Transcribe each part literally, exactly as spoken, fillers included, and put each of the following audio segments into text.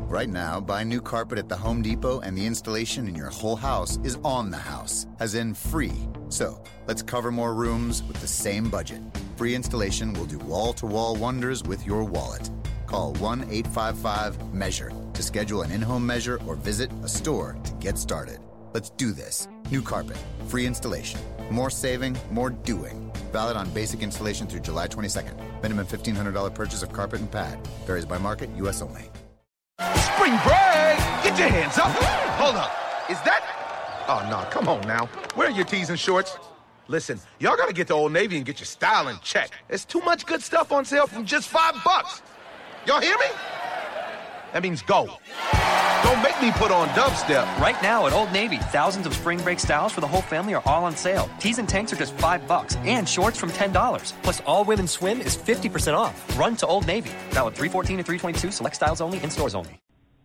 Right now, buy new carpet at the Home Depot and the installation in your whole house is on the house, as in free. So, let's cover more rooms with the same budget. Free installation will do wall-to-wall wonders with your wallet. Call one eight five five measure to schedule an in-home measure or visit a store to get started. Let's do this. New carpet, free installation. More saving, more doing. Valid on basic installation through July twenty-second. Minimum fifteen hundred dollars purchase of carpet and pad. Varies by market, U S only. Spring break! Get your hands up! Hold up. Is that... Oh, no, come on now. Where are your tees and shorts? Listen, y'all gotta get to Old Navy and get your style in check. There's too much good stuff on sale from just five bucks. Y'all hear me? That means go. Don't make me put on dubstep. Right now at Old Navy, thousands of spring break styles for the whole family are all on sale. Tees and tanks are just five bucks, and shorts from ten dollars. Plus, all women's swim is fifty percent off. Run to Old Navy. Valid three fourteen to three twenty-two. Select styles only. In stores only.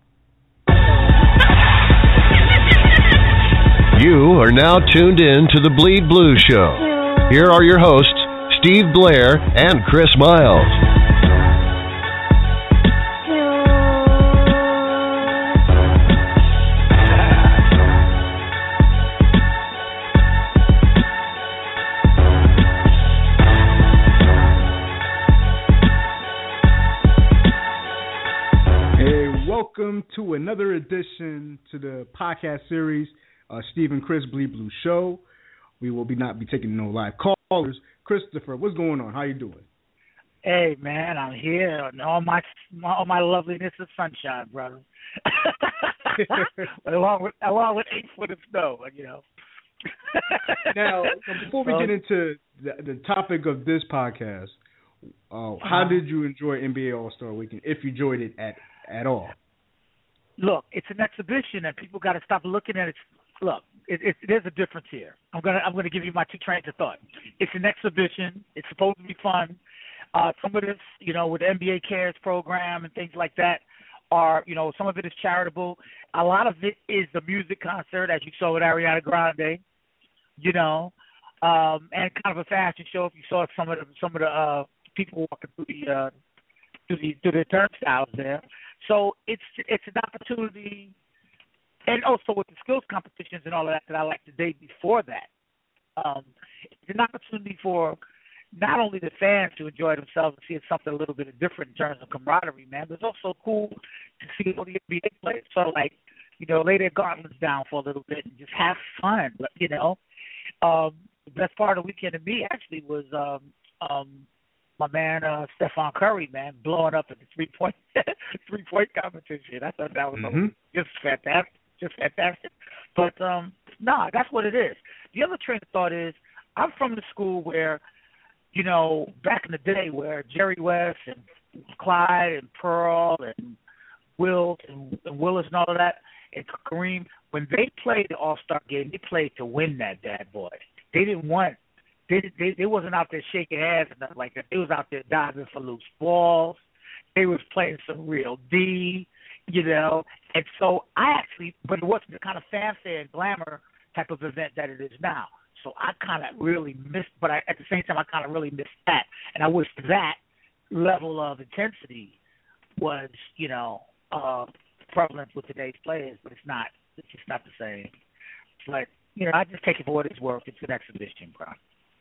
You are now tuned in to the Bleed Blue Show. Here are your hosts, Steve Blair and Chris Miles. Welcome to another edition to the podcast series, uh, Steve and Chris Bleed Blue Show. We will be not be taking no live callers. Christopher, what's going on? How you doing? Hey, man, I'm here. And all my all my loveliness is sunshine, brother. along with along with eight foot of snow, you know. Now, before we so, get into the, the topic of this podcast, uh, how did you enjoy N B A All-Star Weekend, if you enjoyed it at at all? Look, it's an exhibition, and people got to stop looking at it. Look, it, it, there's a difference here. I'm gonna I'm gonna give you my two trains of thought. It's an exhibition. It's supposed to be fun. Uh, some of this, you know, with the N B A Cares program and things like that, are, you know, some of it is charitable. A lot of it is the music concert, as you saw with Ariana Grande, you know, um, and kind of a fashion show. If you saw some of the some of the uh, people walking through the uh, through the through the turnstiles there. So it's it's an opportunity, and also with the skills competitions and all of that that I like the day before that, um, it's an opportunity for not only the fans to enjoy themselves and see something a little bit different in terms of camaraderie, man, but it's also cool to see all the N B A players. So, like, you know, lay their gauntlets down for a little bit and just have fun, you know. Um, the best part of the weekend to me actually was um, um, my man uh, Stephon Curry, man, blowing up at the three-point three-point competition. I thought that was mm-hmm. just fantastic, just fantastic. But, um, nah, that's what it is. The other train of thought is I'm from the school where, you know, back in the day where Jerry West and Clyde and Pearl and Wilt and, and Willis and all of that and Kareem, when they played the All-Star game, they played to win that bad boy. They didn't want They, they they wasn't out there shaking hands and nothing like that. They was out there diving for loose balls. They was playing some real D, you know. And so I actually, but it wasn't the kind of fanfare and glamour type of event that it is now. So I kind of really missed, but I, at the same time, I kind of really missed that. And I wish that level of intensity was, you know, uh, prevalent with today's players, but it's not. It's just not the same. But, you know, I just take it for what it's worth. It's an exhibition, bro.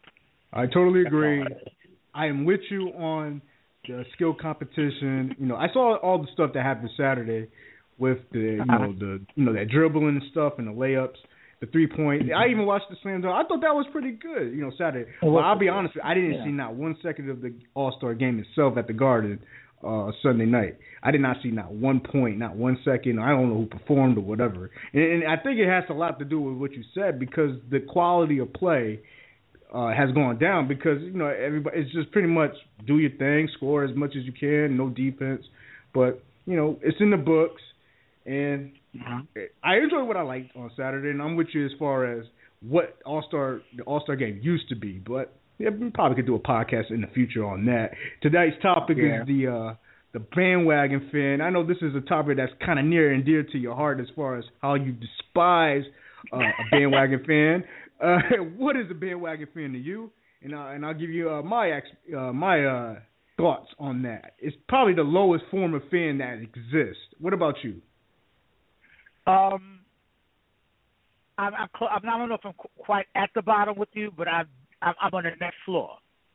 I totally agree. I am with you on the skill competition. You know, I saw all the stuff that happened Saturday with the, you know, the, you know, that dribbling and stuff and the layups, the three point. I even watched the slam dunk. I thought that was pretty good. You know, Saturday. Well, I'll be honest with you, I didn't yeah. see not one second of the All-Star game itself at the Garden uh, Sunday night. I did not see not one point, not one second. I don't know who performed or whatever. And, and I think it has a lot to do with what you said, because the quality of play Uh, has gone down, because, you know, everybody, it's just pretty much do your thing, score as much as you can, no defense. But, you know, it's in the books, and mm-hmm. I enjoyed what I liked on Saturday, and I'm with you as far as what All-Star the All-Star game used to be. But yeah, we probably could do a podcast in the future on that. Today's topic yeah. is the uh, the bandwagon fan. I know this is a topic that's kind of near and dear to your heart as far as how you despise uh, a bandwagon fan. Uh, what is a bandwagon fan to you? And, uh, and I'll give you uh, my ex- uh, my uh, thoughts on that? It's probably the lowest form of fan that exists. What about you? Um, I'm, I'm, cl- I'm I don't know if I'm qu- quite at the bottom with you, but I'm I'm, I'm on the next floor.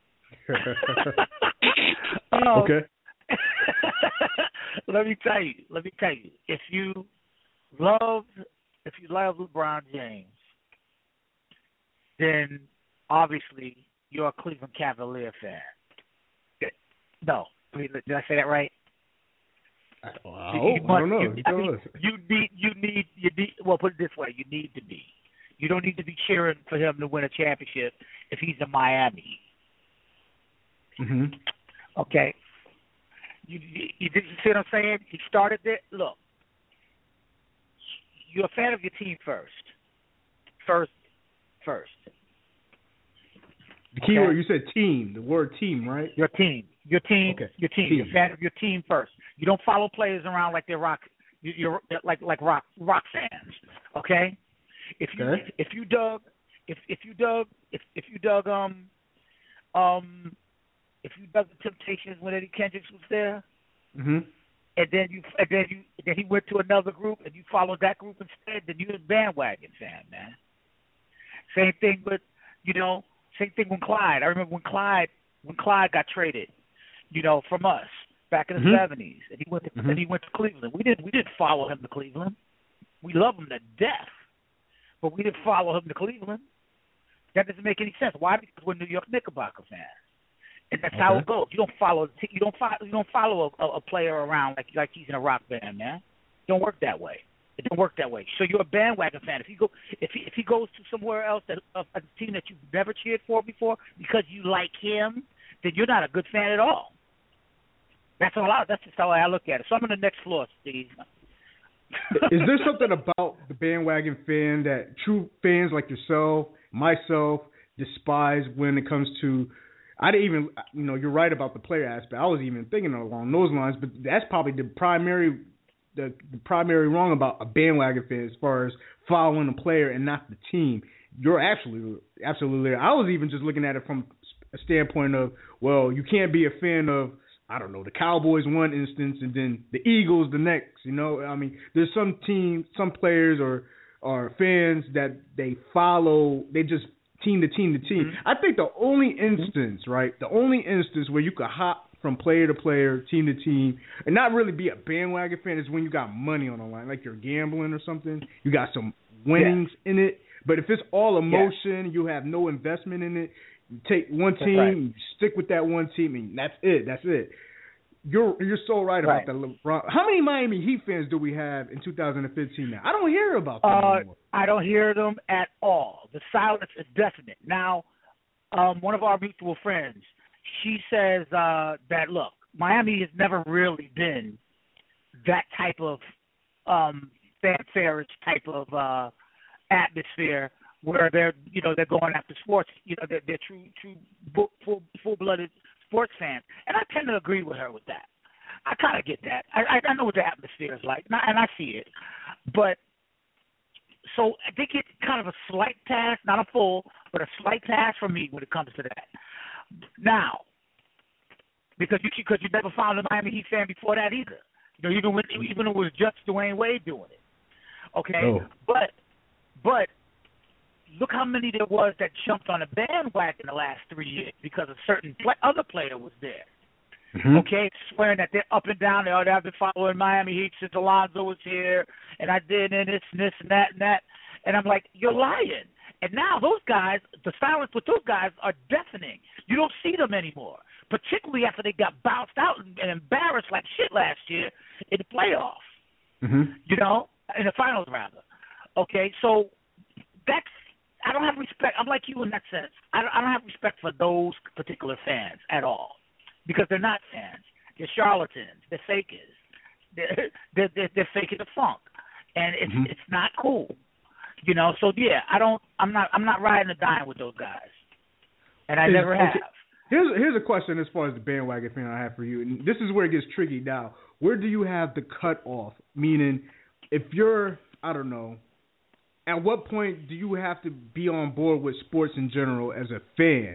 um, okay. Let me tell you. Let me tell you. If you love, if you love LeBron James, then obviously you're a Cleveland Cavalier fan. No, did I say that right? I, well, I, hope, must, I don't know. You, I mean, you need, you need, you need. Well, put it this way: you need to be. You don't need to be cheering for him to win a championship if he's in Miami. Mm-hmm. Okay. You, you, you, you see what I'm saying? He started it. Look, you're a fan of your team first. First, first. The key okay? word, you said team, the word team, right? Your team. Your team, okay. your team. team. You're a fan of your team first. You don't follow players around like they're rock. You're like like rock rock fans. Okay. If you okay. if you dug if if you dug if if you dug um um if you dug the Temptations when Eddie Kendricks was there, mm-hmm. and then you and then you and then he went to another group and you followed that group instead, then you're a bandwagon fan, man. Same thing with you know same thing with Clyde. I remember when Clyde when Clyde got traded. You know, from us back in the mm-hmm. seventies, and he went to mm-hmm. and he went to Cleveland. We didn't we didn't follow him to Cleveland. We love him to death, but we didn't follow him to Cleveland. That doesn't make any sense. Why? Because we're New York Knickerbocker fans, and that's okay. how it goes. You don't follow you don't follow you don't follow a, a player around like like he's in a rock band, man. It don't work that way. It don't work that way. So you're a bandwagon fan. If you go if he if he goes to somewhere else that a, a team that you've never cheered for before because you like him, then you're not a good fan at all. That's all. I, that's just how I look at it. So I'm on the next floor, Steve. Is there something about the bandwagon fan that true fans like yourself, myself, despise when it comes to? I didn't even, you know, you're right about the player aspect. I was even thinking along those lines, but that's probably the primary, the, the primary wrong about a bandwagon fan as far as following the player and not the team. You're absolutely, absolutely. I was even just looking at it from a standpoint of, well, you can't be a fan of, I don't know, the Cowboys one instance and then the Eagles the next. You know, I mean, there's some teams, some players or or fans that they follow, they just team to team to team. Mm-hmm. I think the only instance, right, the only instance where you could hop from player to player, team to team, and not really be a bandwagon fan is when you got money on the line, like you're gambling or something. You got some winnings yeah. in it. But if it's all emotion, yeah. you have no investment in it, you take one team, right. you stick with that one team, and that's it. That's it. You're you're so right, right. about the LeBron. How many Miami Heat fans do we have in two thousand fifteen now? I don't hear about them uh, anymore. I don't hear them at all. The silence is definite. Now, um, one of our mutual friends, she says uh, that, look, Miami has never really been that type of um, fanfare type of uh, atmosphere where they're, you know, they're going after sports. You know, they're, they're true, true, full, full-blooded sports fans, and I tend to agree with her with that. I kind of get that. I, I know what the atmosphere is like, and I see it. But so they get kind of a slight pass, not a full, but a slight pass from me when it comes to that. Now, because you because you never found a Miami Heat fan before that either. You know, even when even when it was just Dwayne Wade doing it. Okay, oh. but but. Look how many there was that jumped on a bandwagon the last three years because a certain play, other player was there. Mm-hmm. Okay, swearing that they're up and down. They oh, they've been following Miami Heat since Alonzo was here, and I did and this and this and that and that. And I'm like, you're lying. And now those guys, the silence with those guys are deafening. You don't see them anymore, particularly after they got bounced out and, and embarrassed like shit last year in the playoffs. Mm-hmm. You know, in the finals rather. Okay, so that's. I don't have respect. I'm like you in that sense. I don't, I don't have respect for those particular fans at all because they're not fans. They're charlatans. They're fakers. They're they're, they're, they're faking the funk, and it's mm-hmm. it's not cool. You know. So yeah, I don't. I'm not. I'm not riding or dying with those guys, and I is, never have. Okay. Here's here's a question as far as the bandwagon fan I have for you, and this is where it gets tricky. Now, where do you have the cutoff? Meaning, if you're, I don't know. At what point do you have to be on board with sports in general as a fan?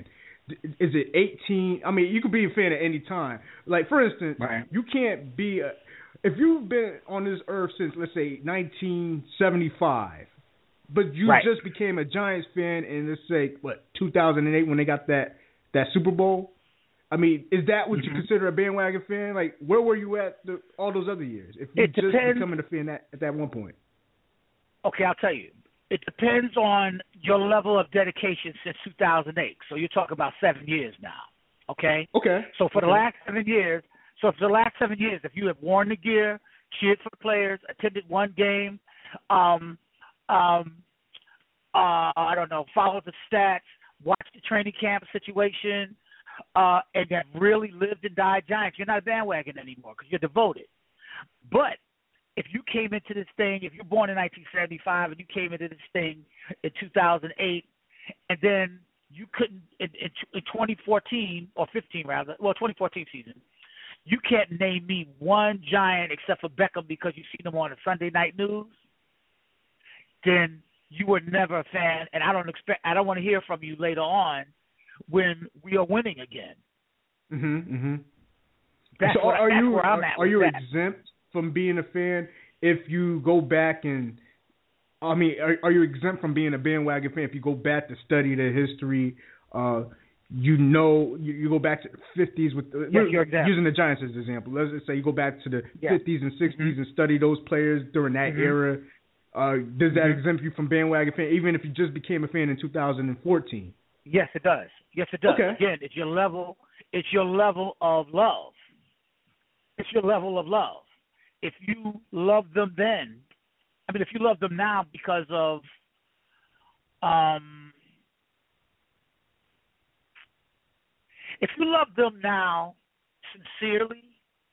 is it eighteen? I mean, you could be a fan at any time. Like, for instance, right. you can't be a if you've been on this earth since, let's say, nineteen seventy-five, but you right. just became a Giants fan in, let's say, what, two thousand eight when they got that, that Super Bowl? I mean, is that what mm-hmm. you consider a bandwagon fan? Like, where were you at the, all those other years if you it just depends. becoming a fan at, at that one point? Okay, I'll tell you. It depends on your level of dedication since two thousand eight. So you're talking about seven years now, okay? Okay. So for okay. the last seven years, so for the last seven years, if you have worn the gear, cheered for the players, attended one game, um, um, uh, I don't know, followed the stats, watched the training camp situation, uh, and have really lived and died Giants, you're not a bandwagon anymore because you're devoted. But if you came into this thing, if you're born in nineteen seventy-five and you came into this thing in two thousand eight, and then you couldn't in, in, in twenty fourteen or fifteen rather, well, twenty fourteen season, you can't name me one Giant except for Beckham because you've seen him on the Sunday night news, then you were never a fan, and I don't expect, I don't want to hear from you later on when we are winning again. Mm-hmm. mm-hmm. That's so what, are that's you where I'm are, at are you that. exempt from being a fan if you go back and I mean are, are you exempt from being a bandwagon fan if you go back to study the history? Uh, you know, you, you go back to the fifties with the, yes, you're exempt. Using the Giants as an example. Let's just say you go back to the yeah. fifties and sixties mm-hmm. and study those players during that mm-hmm. era. Uh, does that mm-hmm. exempt you from bandwagon fan, even if you just became a fan in two thousand fourteen? Yes, it does. Yes, it does. Okay. Again, it's your level. It's your level of love. It's your level of love. If you love them then, I mean, if you love them now because of, um, if you love them now sincerely,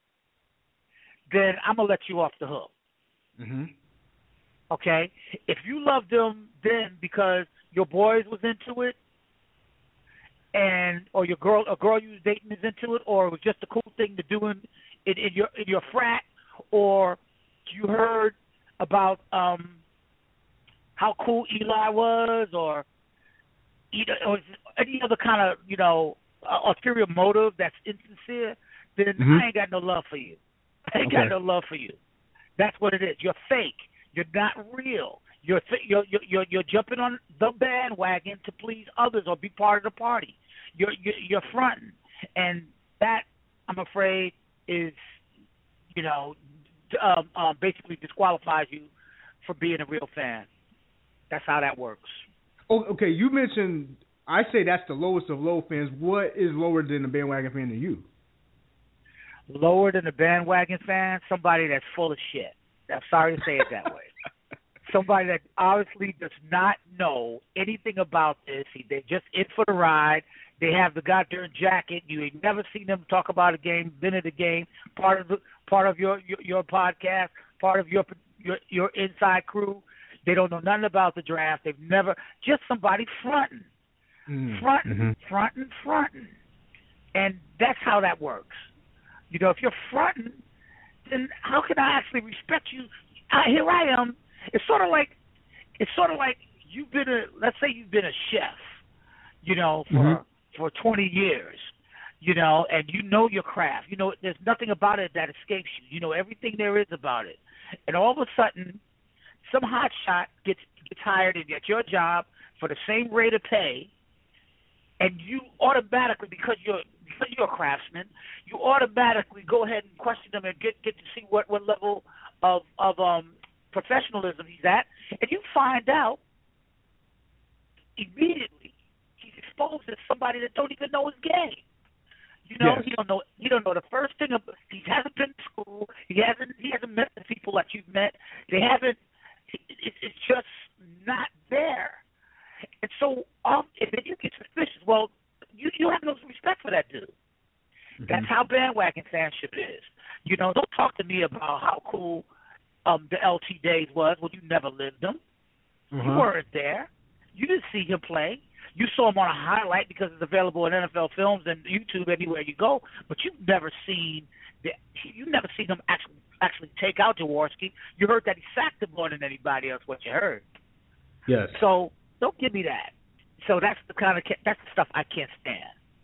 then I'm gonna let you off the hook. Mm-hmm. Okay? If you love them then because your boys was into it, and or your girl, a girl you was dating is into it, or it was just a cool thing to do in, in, in your in your frat, or you heard about um, how cool Eli was, or, or any other kind of, you know, uh, ulterior motive that's insincere, then mm-hmm. I ain't got no love for you. I ain't okay. got no love for you. That's what it is. You're fake. You're not real. You're, you're you're you're jumping on the bandwagon to please others or be part of the party. You're you're, you're fronting, and that, I'm afraid, is, you know, um, um, basically disqualifies you for being a real fan. That's how that works. Oh, okay, you mentioned, I say that's the lowest of low fans. What is lower than a bandwagon fan to you? Lower than a bandwagon fan? Somebody that's full of shit. I'm sorry to say it that way. Somebody that obviously does not know anything about this. They're just in for the ride. They have the goddamn jacket. You ain't never seen them talk about a game, been at a game, part of the, part of your, your your podcast, part of your your your inside crew. They don't know nothing about the draft. They've never, just somebody fronting, mm. fronting, mm-hmm. fronting, fronting, and that's how that works. You know, if you're fronting, then how can I actually respect you? I, here I am. It's sort of like, it's sort of like you've been a, let's say you've been a chef, you know, for mm-hmm. for twenty years, you know, and you know your craft. You know, there's nothing about it that escapes you. You know everything there is about it, and all of a sudden, some hot shot gets gets hired and at your job for the same rate of pay, and you automatically, because you're because you're a craftsman, you automatically go ahead and question them and get get to see what, what level of of um professionalism he's at, and you find out immediately he's exposed as somebody that don't even know his game. You know, yes. he don't know he don't know the first thing about, he hasn't been to school, he hasn't he hasn't met the people that you've met. They haven't it, it, it's just not there. And so um, if you get suspicious, well, you you have no respect for that dude. Mm-hmm. That's how bandwagon fanship is. You know, don't talk to me about how cool Um, the L T days was when you never lived them. Uh-huh. You weren't there. You didn't see him play. You saw him on a highlight because it's available in N F L Films and YouTube anywhere you go. But you've never seen the, you never seen him actually actually take out Jaworski. You heard that he sacked him more than anybody else. What you heard. Yes. So don't give me that. So that's the kind of that's the stuff I can't stand.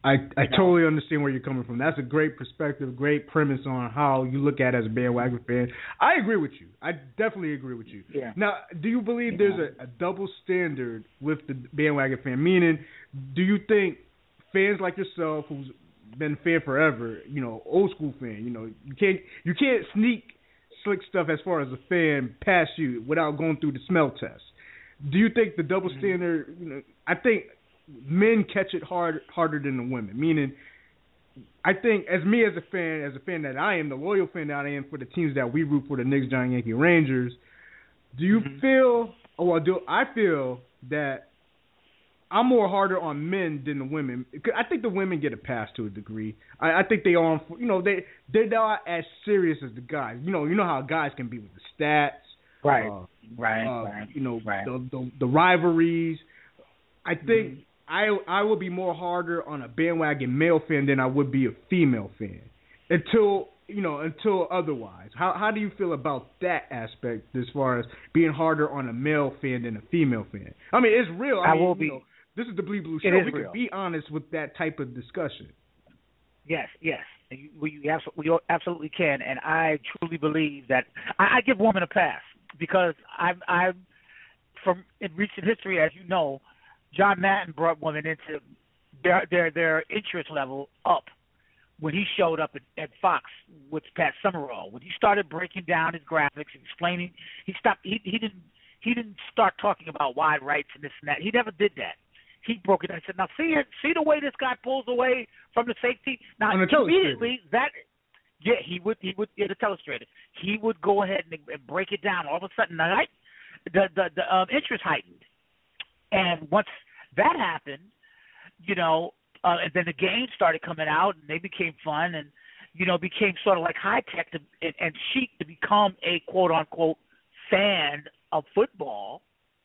I, I you know? totally understand where you're coming from. That's a great perspective, great premise on how you look at it as a bandwagon fan. I agree with you. I definitely agree with you. Yeah. Now, do you believe there's a, a double standard with the bandwagon fan? Meaning, do you think fans like yourself, who's been a fan forever, you know, old school fan, you know, you can't you can't sneak slick stuff as far as a fan past you without going through the smell test. Do you think the double standard, you know, I think men catch it hard harder than the women, meaning I think as me as a fan, as a fan that I am, the loyal fan that I am for the teams that we root for, the Knicks, Giants, Yankees, Rangers, do you mm-hmm. feel, or well, do I feel that I'm more harder on men than the women? I think the women get a pass to a degree. I, I think they are, you know, they they're not as serious as the guys. You know, you know how guys can be with the stats, right, uh, right, uh, right. You know, right. the, the the rivalries. I think mm-hmm. I I would be more harder on a bandwagon male fan than I would be a female fan until you know until otherwise. How how do you feel about that aspect as far as being harder on a male fan than a female fan? I mean, it's real. I, I mean, will be. Know, this is the Bleed Blue Show. We real. can be honest with that type of discussion. Yes, yes. You, we, we absolutely can, and I truly believe that I, I give women a pass because I'm, I'm from in recent history, as you know, John Madden brought women into their their their interest level up when he showed up at, at Fox with Pat Summerall. When he started breaking down his graphics and explaining, he stopped. He, he didn't he didn't start talking about wide rights and this and that. He never did that. He broke it down and said, now see it, see the way this guy pulls away from the safety? Now immediately that yeah, he would he would yeah, the telestrator. He would go ahead and, and break it down. All of a sudden the the the, the um, interest heightened. And once that happened, you know, uh, and then the games started coming out and they became fun and you know, became sort of like high tech to, and, and chic to become a quote unquote fan of football,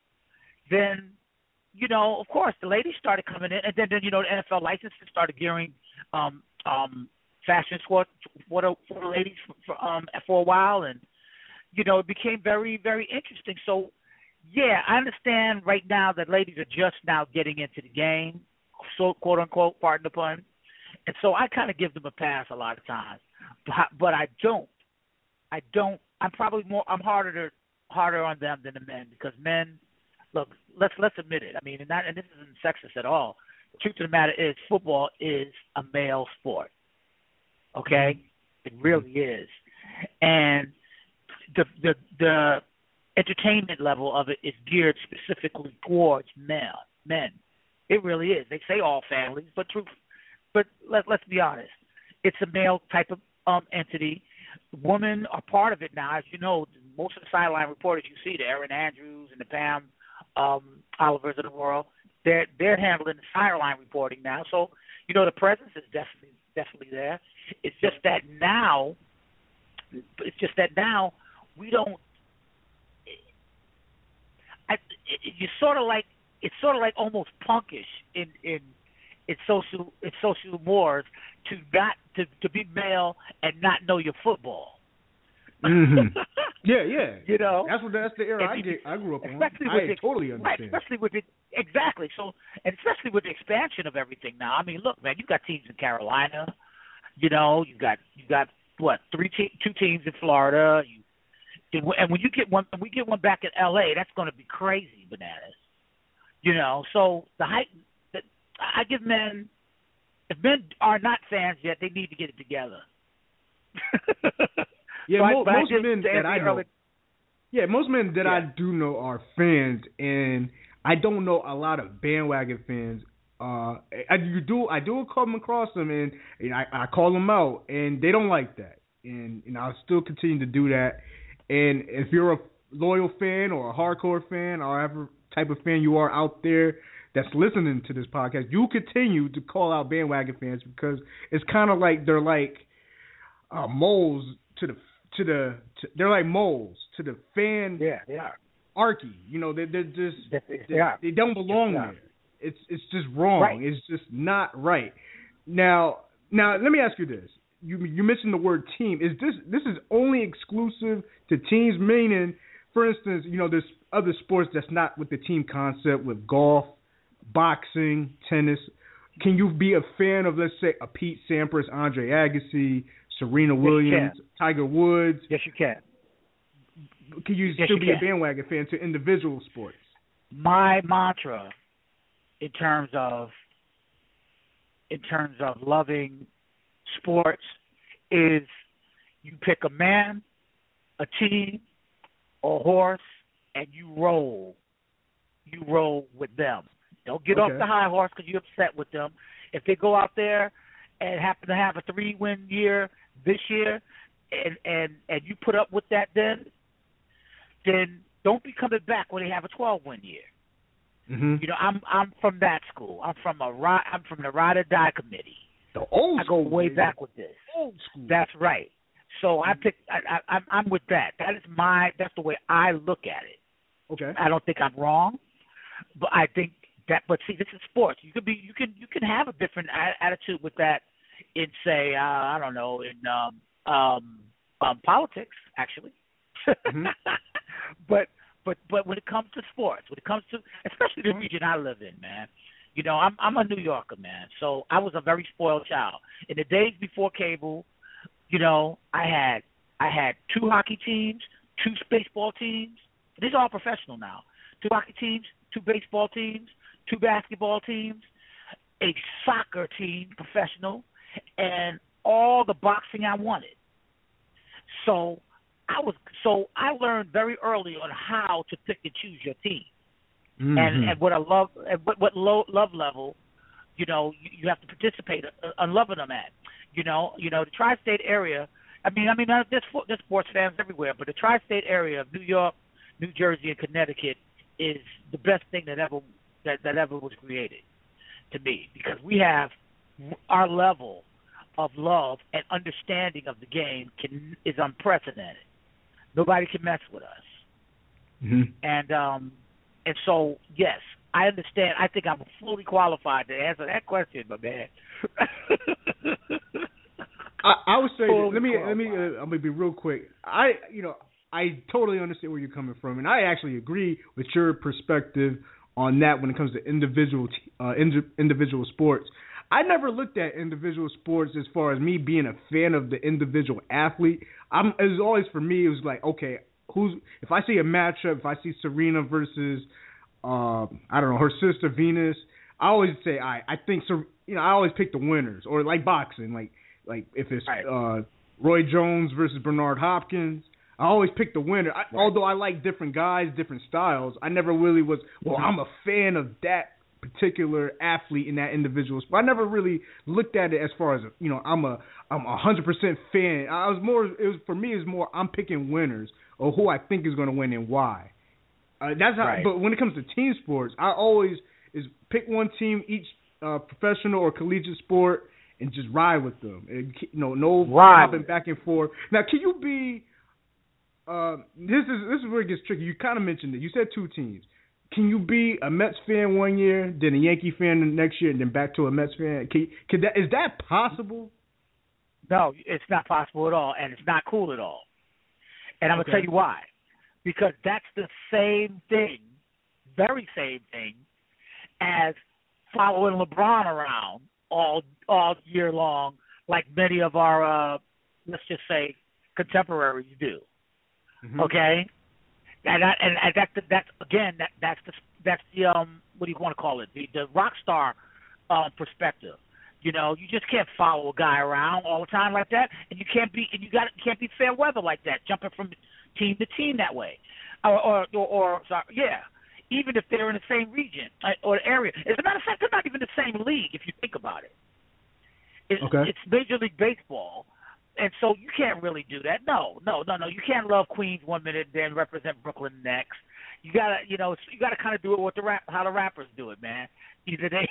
then you know, of course, the ladies started coming in, and then, then you know, the N F L licenses started gearing um, um, fashion for for the, for the ladies for, for, um, for a while, and you know, it became very, very interesting. So, yeah, I understand right now that ladies are just now getting into the game, so quote unquote, pardon the pun, and so I kind of give them a pass a lot of times, but, but I don't, I don't. I'm probably more. I'm harder to, harder on them than the men because men. Look, let's let's admit it. I mean, and, that, and this isn't sexist at all. The truth of the matter is, football is a male sport. Okay, it really is, and the the the entertainment level of it is geared specifically towards men. Men, it really is. They say all families, but truth, but let let's be honest. It's a male type of um entity. Women are part of it now, as you know. Most of the sideline reporters you see, the Erin Andrews and the Pam. Um, Oliver's of the world, they're they're handling the sideline reporting now. So, you know, the presence is definitely definitely there. It's just that now, it's just that now we don't. I, it, you sort of like it's sort of like almost punkish in in in social in social mores to not to, to be male and not know your football. mm-hmm. Yeah, yeah. You know, that's what that's the era I get. I grew up on. I the, totally understand. Right, especially with it, exactly. So, and especially with the expansion of everything now. I mean, look, man, you got teams in Carolina. You know, you got you got what three te- two teams in Florida. You and when you get one, when we get one back in L A, that's going to be crazy bananas. You know, so the height. The, I give men, if men are not fans yet, they need to get it together. Yeah, so mo- I, most men that I know. Yeah, most men that yeah. I do know are fans, and I don't know a lot of bandwagon fans. Uh, I you do I do come across them, and, and I, I call them out, and they don't like that, and and I'll still continue to do that. And if you're a loyal fan or a hardcore fan or whatever type of fan you are out there that's listening to this podcast, you continue to call out bandwagon fans because it's kind of like they're like uh, moles to the to the to, they're like moles to the fan yeah they are archy. You know, they they're just they, they, they, are. they don't belong they there. It's it's just wrong. Right. It's just not right. Now now let me ask you this. You you mentioned the word team. Is this this is only exclusive to teams? Meaning, for instance, you know, there's other sports that's not with the team concept, with golf, boxing, tennis. can you be a fan of, let's say, a Pete Sampras, Andre Agassi, Serena Williams, yes, Tiger Woods? Yes, you can. Can you yes, still you be can. a bandwagon fan to individual sports? My mantra, in terms of in terms of loving sports, is you pick a man, a team, or a horse, and you roll. You roll with them. Don't get Okay. off the high horse because you're upset with them. If they go out there and happen to have a three-win year this year, and and and you put up with that, then then don't be coming back when they have a twelve-win year. Mm-hmm. You know, I'm I'm from that school. I'm from a ri- I'm from the ride or die committee. The old I go school, way baby. back with this. Old school. That's right. So I pick. I, I, I'm I'm with that. That is my. That's the way I look at it. Okay. I don't think I'm wrong, but I think that. But see, this is sports. You could be. You can. You can have a different a- attitude with that in, say, uh, I don't know, in um, um, um, politics, actually. Mm-hmm. but but but when it comes to sports, when it comes to, especially the region I live in, man. You know, I'm I'm a New Yorker, man. So I was a very spoiled child. In the days before cable, you know, I had I had two hockey teams, two baseball teams. These are all professional now. Two hockey teams, two baseball teams, two basketball teams, a soccer team, professional, and all the boxing I wanted. So I was so I learned very early on how to pick and choose your team. Mm-hmm. And and what I love, and what what low love level, you know, you, you have to participate on loving them at. You know, you know the tri-state area. I mean, I mean, uh, there's there's sports fans everywhere, but the tri-state area of New York, New Jersey, and Connecticut is the best thing that ever that, that ever was created to me, because we have our level of love and understanding of the game can is unprecedented. Nobody can mess with us. Mm-hmm. And um. And so, yes, I understand. I think I'm fully qualified to answer that question, my man. I, I would say, Fully let me qualified. let me. Uh, I'm gonna be real quick. I, you know, I totally understand where you're coming from, and I actually agree with your perspective on that when it comes to individual uh, ind- individual sports. I never looked at individual sports as far as me being a fan of the individual athlete. I'm, it was always for me. It was like, okay, who's if I see a matchup, if I see Serena versus, uh, I don't know, her sister Venus, I always say I I think so. You know, I always pick the winners, or like boxing, like like if it's Right. uh, Roy Jones versus Bernard Hopkins, I always pick the winner. I, Right. Although I like different guys, different styles, I never really was. Well, I'm a fan of that particular athlete in that individual sport. I never really looked at it as far as, you know, I'm a I'm a hundred percent fan. I was more. It was for me. It's more. I'm picking winners or who I think is going to win and why. Uh, that's how. Right. But when it comes to team sports, I always is pick one team each uh, professional or collegiate sport and just ride with them. And, you know, no Ride. hopping back and forth. Now, can you be? Uh, this is this is where it gets tricky. You kind of mentioned it. You said two teams. Can you be a Mets fan one year, then a Yankee fan the next year, and then back to a Mets fan? Can, can that is that possible? No, it's not possible at all, and it's not cool at all. And I'm Okay. going to tell you why. Because that's the same thing, very same thing, as following LeBron around all all year long, like many of our, uh, let's just say, contemporaries do. Mm-hmm. Okay? And, I, and, and that's, the, that's again, that, that's the, that's the um, what do you want to call it, the, the rock star uh, perspective. You know, you just can't follow a guy around all the time like that, and you can't be, and you got, can't be fair weather like that, jumping from team to team that way, or, or, or, or sorry, yeah, even if they're in the same region or area. As a matter of fact, they're not even the same league if you think about it. It's, Okay. it's Major League Baseball, and so you can't really do that. No, no, no, no. You can't love Queens one minute, then represent Brooklyn next. You gotta, you know, you gotta kind of do it with the rap, how the rappers do it, man. Either they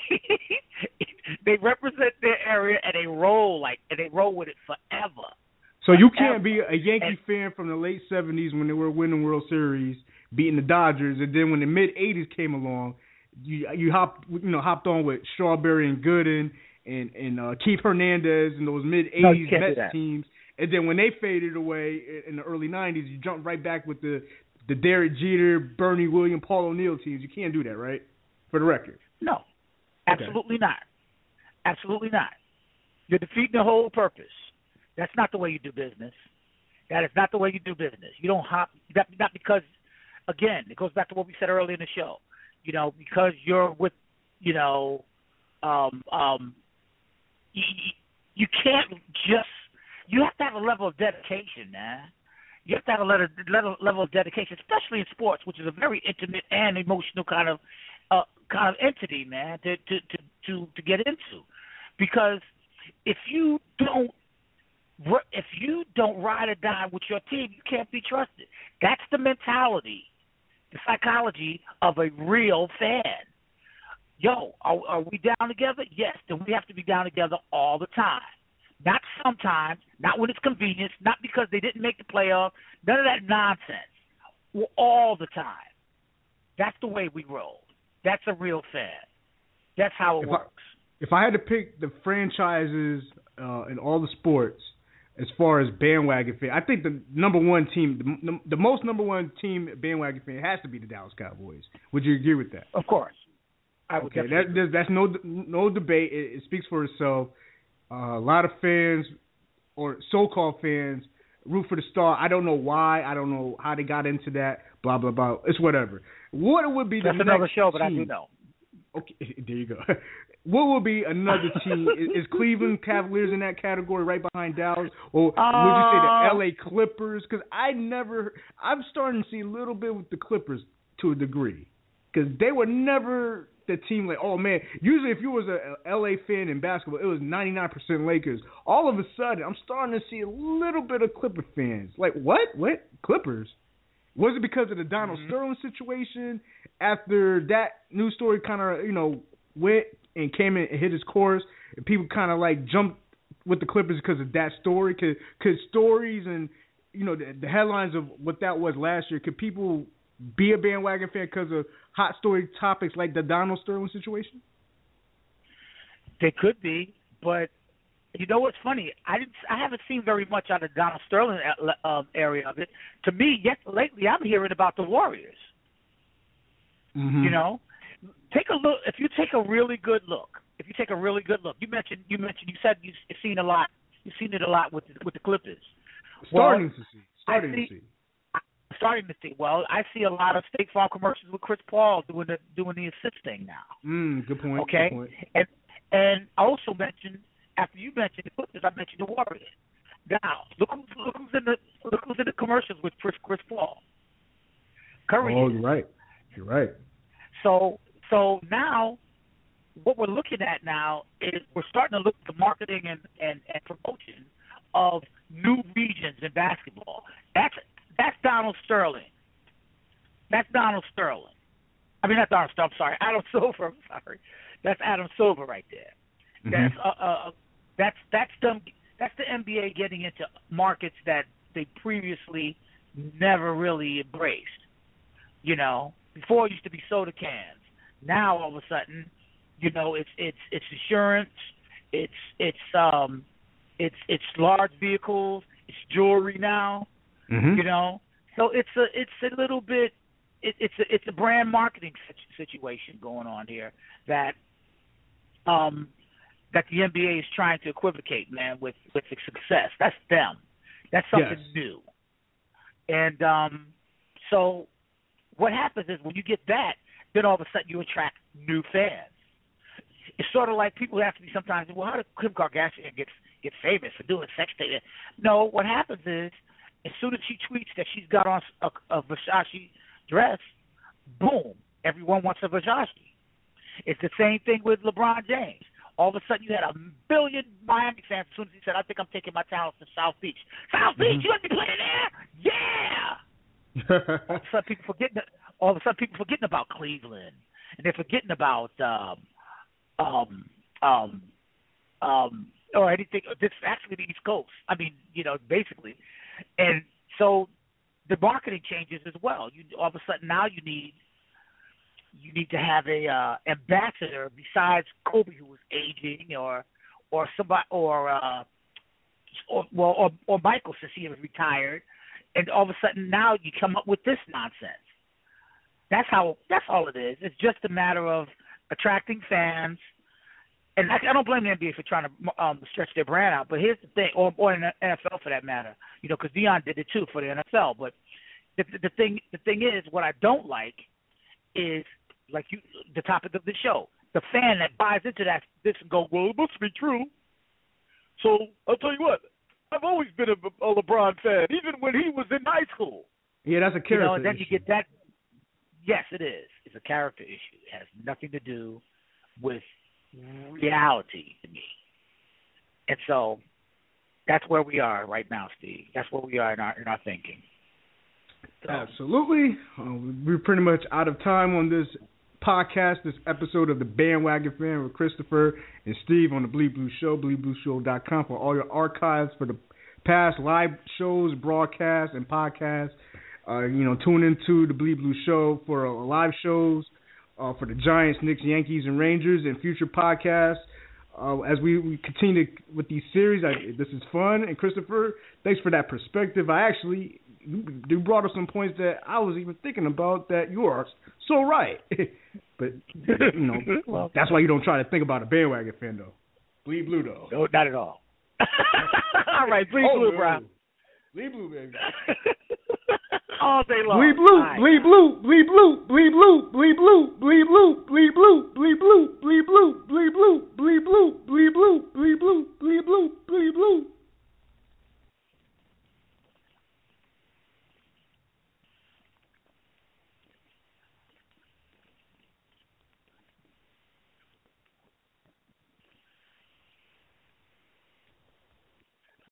they represent their area and they roll like, and they roll with it forever. So you Forever. can't be a Yankee fan from the late seventies when they were winning World Series, beating the Dodgers, and then when the mid eighties came along, you you hopped you know hopped on with Strawberry and Gooden and and uh, Keith Hernandez and those mid No, eighties you can't do Mets that. teams, and then when they faded away in the early nineties, you jumped right back with the the Derek Jeter, Bernie Williams, Paul O'Neill teams. You can't do that, right? For the record. No, absolutely not. Absolutely not. You're defeating the whole purpose. That's not the way you do business. That is not the way you do business. You don't hop, that, not because, again, it goes back to what we said earlier in the show. You know, because you're with, you know, um, um, you, you can't just, you have to have a level of dedication, man. You have to have a level, level of dedication, especially in sports, which is a very intimate and emotional kind of uh, kind of entity, man, to, to, to, to, to get into. Because if you don't if you don't ride or die with your team, you can't be trusted. That's the mentality, the psychology of a real fan. Yo, are, are we down together? Yes, then we have to be down together all the time. Not sometimes, not when it's convenient, not because they didn't make the playoff, none of that nonsense. We're all the time. That's the way we roll. That's a real fan. That's how it if works. I, if I had to pick the franchises uh, in all the sports, as far as bandwagon fan, I think the number one team, the, the most number one team bandwagon fan has to be the Dallas Cowboys. Would you agree with that? Of course. I would okay, that, that's, that's no no debate. It, it speaks for itself. Uh, a lot of fans, or so-called fans, root for the star. I don't know why. I don't know how they got into that. Blah blah blah. It's whatever. What would be the that's next another show, but team? I do know. Okay, there you go. What will be another team? Is, is Cleveland Cavaliers in that category right behind Dallas? Or would you say the L A Clippers? Because I never – I'm starting to see a little bit with the Clippers to a degree. Because they were never the team like, oh, man. Usually if you was a L A fan in basketball, it was ninety-nine percent Lakers. All of a sudden, I'm starting to see a little bit of Clipper fans. Like, what? What? Clippers? Was it because of the Donald mm-hmm. Sterling situation? After that news story kind of, you know, went and came in and hit his course, and people kind of like jumped with the Clippers because of that story? Could, could stories and, you know, the, the headlines of what that was last year, could people be a bandwagon fan because of hot story topics like the Donald Sterling situation? They could be, but you know what's funny? I didn't. I haven't seen very much out of Donald Sterling uh, area of it. To me, yet lately, I'm hearing about the Warriors. Mm-hmm. You know, take a look. If you take a really good look, if you take a really good look, you mentioned. You mentioned. You said you've seen a lot. You've seen it a lot with with the Clippers. Starting well, to see. Starting see, to see. Starting to see. Well, I see a lot of State Farm commercials with Chris Paul doing the doing the assist thing now. Mm, good point. Okay, good point. and and I also mentioned. After you mentioned the Clippers, I mentioned the Warriors. Now, look who's, look who's in the look who's in the commercials with Chris, Chris Paul. Curry. Oh, you're right. You're right. So, so now, what we're looking at now is we're starting to look at the marketing and, and, and promotion of new regions in basketball. That's that's Donald Sterling. That's Donald Sterling. I mean, not Donald Sterling. I'm sorry, Adam Silver. I'm sorry. That's Adam Silver right there. Mm-hmm. That's uh, uh, that's that's them. That's the N B A getting into markets that they previously never really embraced. You know, before it used to be soda cans. Now all of a sudden, you know, it's it's it's insurance, it's it's um, it's it's large vehicles, it's jewelry now. Mm-hmm. You know, so it's a it's a little bit it, it's a it's a brand marketing situation going on here that um. that the N B A is trying to equivocate, man, with, with the success. That's them. That's something yes. new. And um, so what happens is when you get that, then all of a sudden you attract new fans. It's sort of like people have to be sometimes, well, how did Kim Kardashian get, get famous for doing sex tape? No, what happens is as soon as she tweets that she's got on a, a Versace dress, boom, everyone wants a Versace. It's the same thing with LeBron James. All of a sudden, you had a billion Miami fans as soon as he said, I think I'm taking my talents to South Beach. South Beach, mm-hmm. you let me play there? Yeah! all, of a sudden, people forgetting, all of a sudden, people forgetting about Cleveland. And they're forgetting about, um, um, um, um, or anything. This is actually the East Coast. I mean, you know, basically. And so the marketing changes as well. You All of a sudden, now you need You need to have a uh, ambassador besides Kobe, who was aging, or or somebody, or uh, or well, or, or Michael, since he was retired, and all of a sudden now you come up with this nonsense. That's how. That's all it is. It's just a matter of attracting fans, and I, I don't blame the N B A for trying to um, stretch their brand out. But here's the thing, or, or in the N F L for that matter, you know, because Deion did it too for the N F L. But the, the thing, the thing is, what I don't like is like you, the topic of the show, the fan that buys into that this and go, well, it must be true. So I'll tell you what, I've always been a, a LeBron fan, even when he was in high school. Yeah, that's a character You know, and then issue. you get that. Yes, it is. It's a character issue. It has nothing to do with reality to me. And so that's where we are right now, Steve. That's where we are in our in our thinking. So. Absolutely. Uh, we're pretty much out of time on this podcast, this episode of the Bandwagon Fan with Christopher and Steve on the Bleed Blue Show, bleed blue show dot com for all your archives for the past live shows, broadcasts, and podcasts. Uh, you know, tune into the Bleed Blue Show for uh, live shows uh, for the Giants, Knicks, Yankees, and Rangers, and future podcasts. Uh, as we, we continue to, with these series, I, this is fun. And Christopher, thanks for that perspective. I actually, you brought up some points that I was even thinking about that you are so right. But, you know, well, that's why you don't try to think about a bandwagon fan, though. Bleed blue, though. No, not at all. All right, bleed oh, blue, no. bro. Bleed blue, baby. All day long. Bleed blue, right. bleed blue, bleed blue, bleed blue, bleed blue, bleed blue, bleed blue, bleed blue, bleed blue, bleed blue, bleed blue, bleed blue, bleed blue, bleed blue, bleed blue.